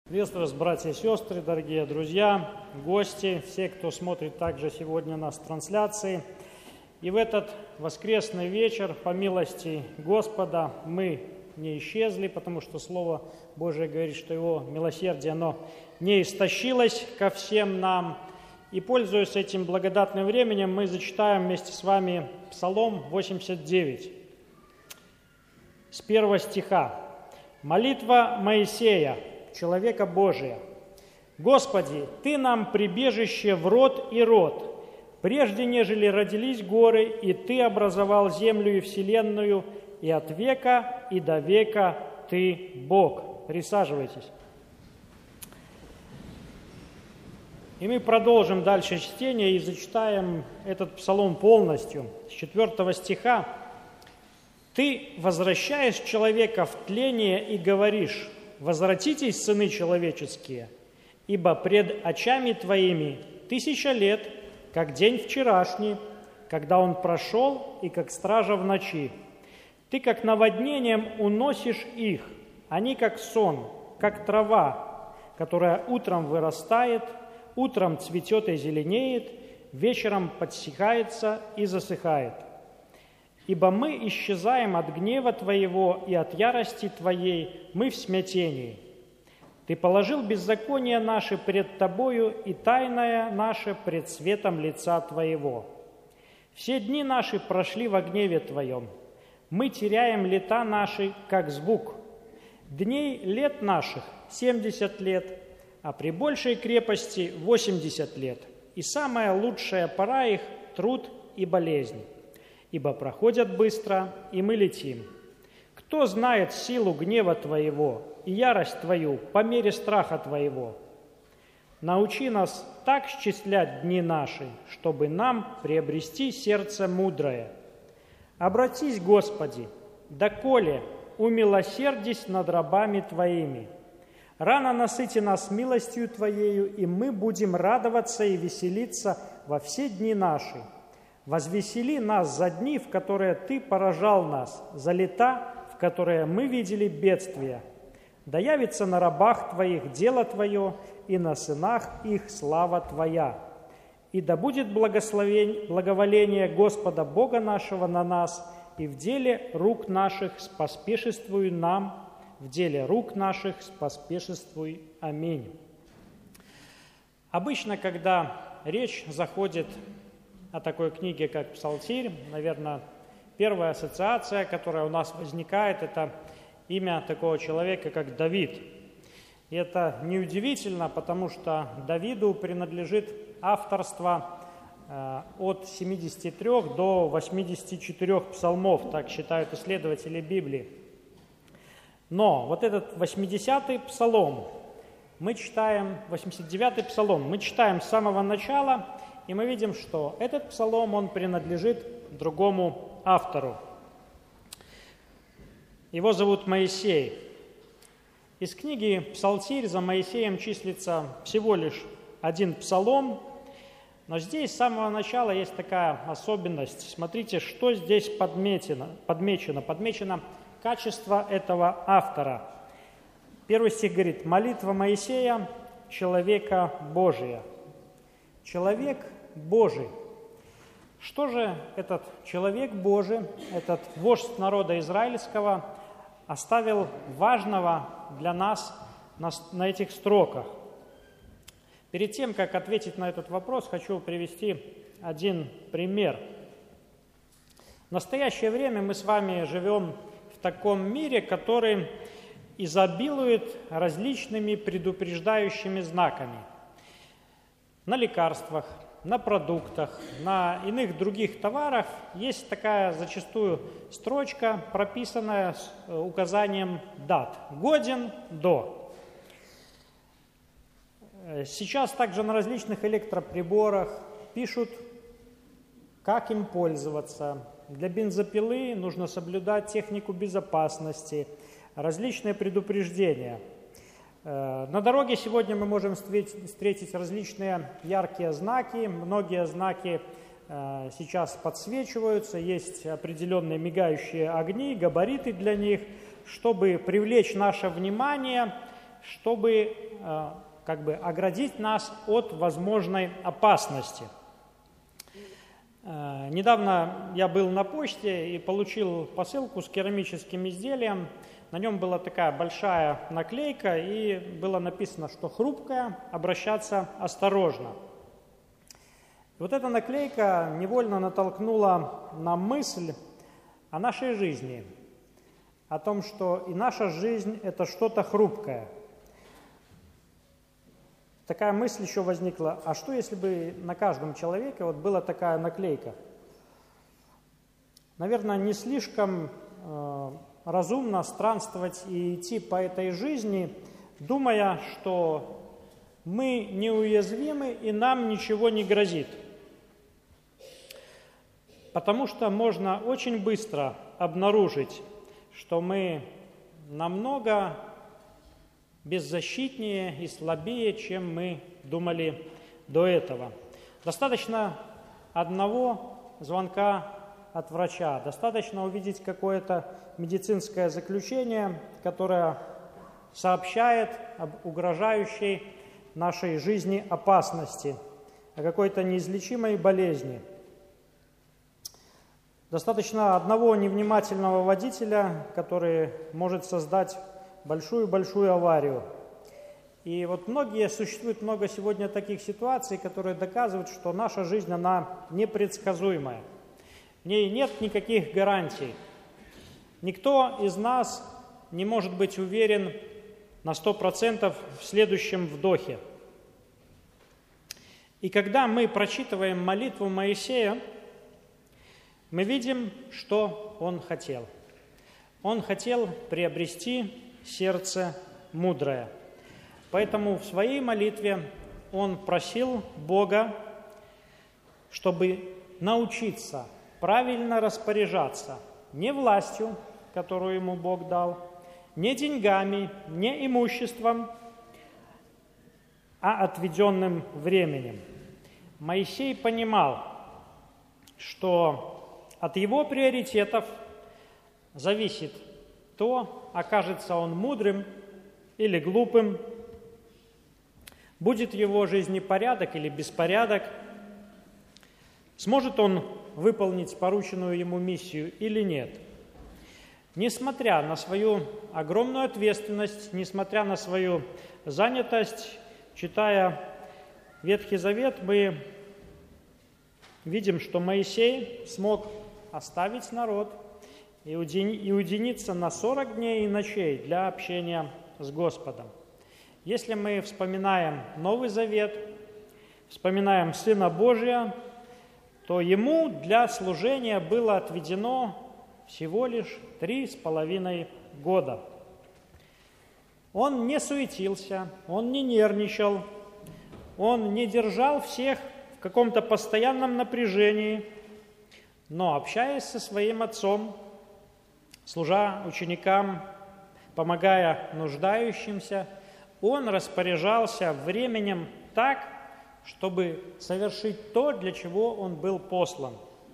Приветствую вас, братья и сестры, дорогие друзья, гости, все, кто смотрит также сегодня нас в трансляции. И в этот воскресный вечер, по милости Господа, мы не исчезли, потому что Слово Божие говорит, что Его милосердие, оно не истощилось ко всем нам. И, пользуясь этим благодатным временем, мы зачитаем вместе с вами Псалом 89, с 1 стиха. «Молитва Моисея, человека Божия. Господи, Ты нам прибежище в род и род, прежде нежели родились горы, и Ты образовал землю и вселенную, и от века и до века Ты Бог». Присаживайтесь. И мы продолжим дальше чтение и зачитаем этот псалом полностью, с 4 стиха. «Ты возвращаешь человека в тление и говоришь: возвратитесь, сыны человеческие, ибо пред очами Твоими 1000 лет, как день вчерашний, когда он прошел, и как стража в ночи. Ты как наводнением уносишь их, они как сон, как трава, которая утром вырастает, утром цветет и зеленеет, вечером подсыхается и засыхает. Ибо мы исчезаем от гнева Твоего, и от ярости Твоей мы в смятении. Ты положил беззаконие наше пред Тобою, и тайное наше пред светом лица Твоего. Все дни наши прошли во гневе Твоем. Мы теряем лета наши, как звук. Дней лет наших 70 лет, а при большей крепости 80 лет. И самая лучшая пора их – труд и болезнь. Ибо проходят быстро, и мы летим. Кто знает силу гнева Твоего и ярость Твою по мере страха Твоего? Научи нас так счислять дни наши, чтобы нам приобрести сердце мудрое. Обратись, Господи, доколе умилосердись над рабами Твоими. Рано насыти нас милостью Твоею, и мы будем радоваться и веселиться во все дни наши. Возвесели нас за дни, в которые Ты поражал нас, за лета, в которые мы видели бедствия. Да явится на рабах Твоих дело Твое, и на сынах их слава Твоя. И да будет благоволение Господа Бога нашего на нас, и в деле рук наших споспешествуй нам, в деле рук наших споспешествуй. Аминь». Обычно, когда речь заходит о такой книге, как «Псалтирь», наверное, первая ассоциация, которая у нас возникает, это имя такого человека, как Давид. И это неудивительно, потому что Давиду принадлежит авторство от 73 до 84 псалмов, так считают исследователи Библии. Но вот этот 80-й псалом мы читаем, 89-й псалом мы читаем с самого начала, и мы видим, что этот псалом, он принадлежит другому автору. Его зовут Моисей. Из книги «Псалтирь» за Моисеем числится всего лишь один псалом, но здесь с самого начала есть такая особенность. Смотрите, что здесь подмечено. Подмечено качество этого автора. Первый стих говорит: «Молитва Моисея, человека Божия». Человек Божий. Что же этот человек Божий, этот вождь народа израильского, оставил важного для нас на этих строках? Перед тем, как ответить на этот вопрос, хочу привести один пример. В настоящее время мы с вами живем в таком мире, который изобилует различными предупреждающими знаками. На лекарствах, на продуктах, на иных других товарах есть такая зачастую строчка, прописанная с указанием дат. Годен до. Сейчас также на различных электроприборах пишут, как им пользоваться. Для бензопилы нужно соблюдать технику безопасности, различные предупреждения. На дороге сегодня мы можем встретить различные яркие знаки. Многие знаки сейчас подсвечиваются, есть определенные мигающие огни, габариты для них, чтобы привлечь наше внимание чтобы оградить нас от возможной опасности. Недавно я был на почте и получил посылку с керамическим изделием. На нем была такая большая наклейка, и было написано, что хрупкое, обращаться осторожно. Вот эта наклейка невольно натолкнула на мысль о нашей жизни, о том, что и наша жизнь – это что-то хрупкое. Такая мысль еще возникла, а что если бы на каждом человеке вот была такая наклейка? Наверное, не слишком разумно странствовать и идти по этой жизни, думая, что мы неуязвимы и нам ничего не грозит. Потому что можно очень быстро обнаружить, что мы намного беззащитнее и слабее, чем мы думали до этого. Достаточно одного звонка от врача, достаточно увидеть какое-то медицинское заключение, которое сообщает об угрожающей нашей жизни опасности, о какой-то неизлечимой болезни. Достаточно одного невнимательного водителя, который может создать большую-большую аварию. И вот существует много сегодня таких ситуаций, которые доказывают, что наша жизнь, она непредсказуемая. В ней нет никаких гарантий. Никто из нас не может быть уверен на 100% в следующем вдохе. И когда мы прочитываем молитву Моисея, мы видим, что он хотел. Он хотел приобрести сердце мудрое. Поэтому в своей молитве он просил Бога, чтобы научиться правильно распоряжаться не властью, которую ему Бог дал, не деньгами, не имуществом, а отведенным временем. Моисей понимал, что от его приоритетов зависит то, окажется он мудрым или глупым, будет в его жизни порядок или беспорядок, сможет он выполнить порученную ему миссию или нет. Несмотря на свою огромную ответственность, несмотря на свою занятость, читая Ветхий Завет, мы видим, что Моисей смог оставить народ и уединиться на 40 дней и ночей для общения с Господом. Если мы вспоминаем Новый Завет, вспоминаем Сына Божия, то ему для служения было отведено всего лишь 3,5 года. Он не суетился, он не нервничал, он не держал всех в каком-то постоянном напряжении, но, общаясь со своим отцом, служа ученикам, помогая нуждающимся, он распоряжался временем так, чтобы совершить то, для чего он был послан.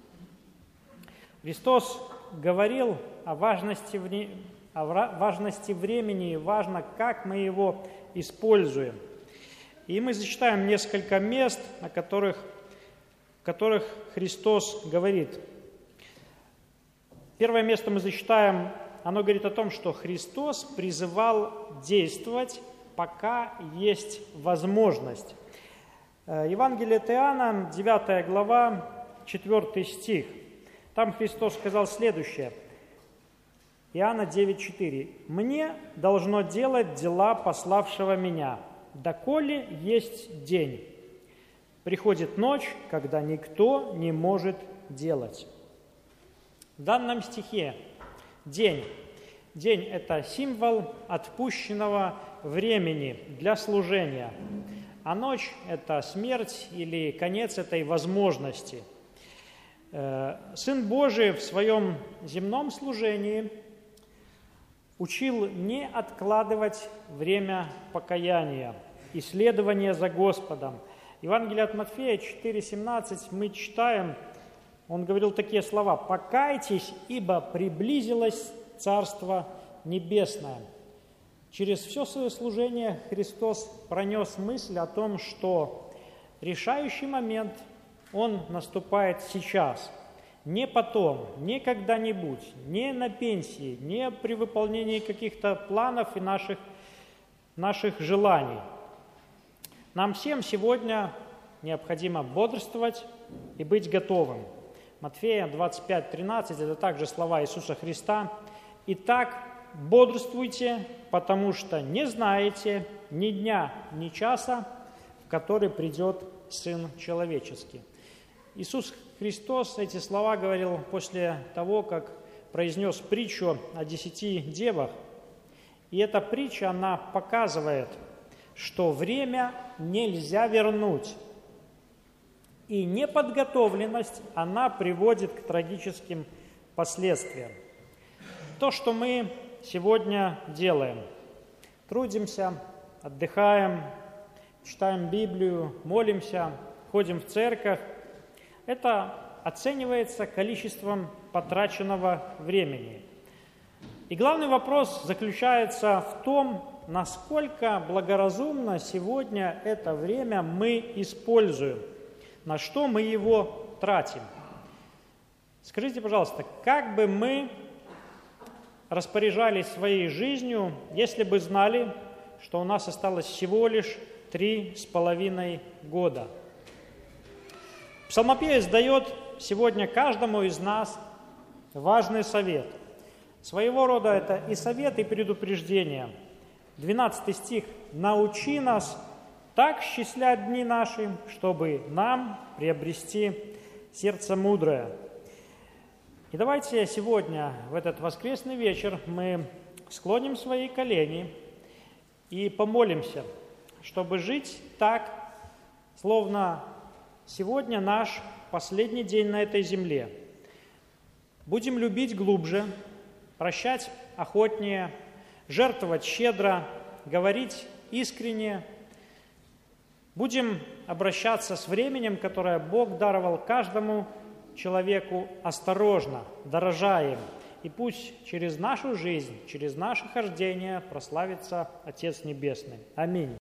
Христос говорил о важности времени, и важно, как мы его используем. И мы зачитаем несколько мест, в которых Христос говорит. Первое место мы зачитаем, оно говорит о том, что Христос призывал действовать, пока есть возможность. Евангелие от Иоанна, 9 глава, 4 стих. Там Христос сказал следующее. Иоанна 9,4. «Мне должно делать дела пославшего меня, доколе есть день. Приходит ночь, когда никто не может делать». В данном стихе день. День – это символ отпущенного времени для служения, а ночь – это смерть или конец этой возможности. Сын Божий в своем земном служении учил не откладывать время покаяния, исследования за Господом. Евангелие от Матфея 4,17 мы читаем, он говорил такие слова: «Покайтесь, ибо приблизилось Царство Небесное». Через все свое служение Христос пронес мысль о том, что решающий момент, он наступает сейчас, не потом, не когда-нибудь, не на пенсии, не при выполнении каких-то планов и наших желаний. Нам всем сегодня необходимо бодрствовать и быть готовым. Матфея 25:13 – это также слова Иисуса Христа. «Итак, бодрствуйте, потому что не знаете ни дня, ни часа, в который придет Сын Человеческий». Иисус Христос эти слова говорил после того, как произнес притчу о 10 девах. И эта притча, она показывает, что время нельзя вернуть. И неподготовленность, она приводит к трагическим последствиям. То, что мы сегодня делаем, трудимся, отдыхаем, читаем Библию, молимся, ходим в церковь, это оценивается количеством потраченного времени. И главный вопрос заключается в том, насколько благоразумно сегодня это время мы используем, на что мы его тратим. Скажите, пожалуйста, как бы мы распоряжались своей жизнью, если бы знали, что у нас осталось всего лишь 3,5 года? Псалмопевец дает сегодня каждому из нас важный совет. Своего рода это и совет, и предупреждение. 12 стих. «Научи нас так счислять дни наши, чтобы нам приобрести сердце мудрое». И давайте сегодня, в этот воскресный вечер, мы склоним свои колени и помолимся, чтобы жить так, словно сегодня наш последний день на этой земле. Будем любить глубже, прощать охотнее, жертвовать щедро, говорить искренне. Будем обращаться с временем, которое Бог даровал каждому человеку, осторожно, дорожа им. И пусть через нашу жизнь, через наше хождение прославится Отец Небесный. Аминь.